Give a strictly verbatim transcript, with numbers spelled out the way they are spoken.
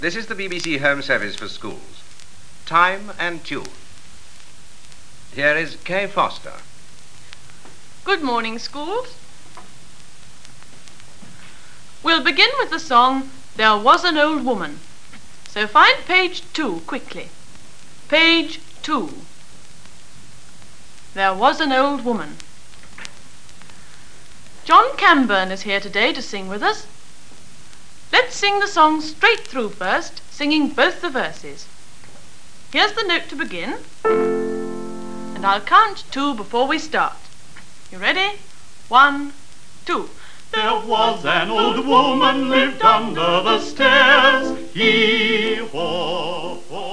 This is the B B C Home Service for Schools. Time and tune. Here is Kay Foster. Good morning, schools. We'll begin with the song, There Was an Old Woman. So find page two quickly. Page two. There was an old woman. John Camburn is here today to sing with us. Let's sing the song straight through first, singing both the verses. Here's the note to begin, and I'll count two before we start. You ready? One, two. There was an old woman lived under the stairs. Hee haw haw.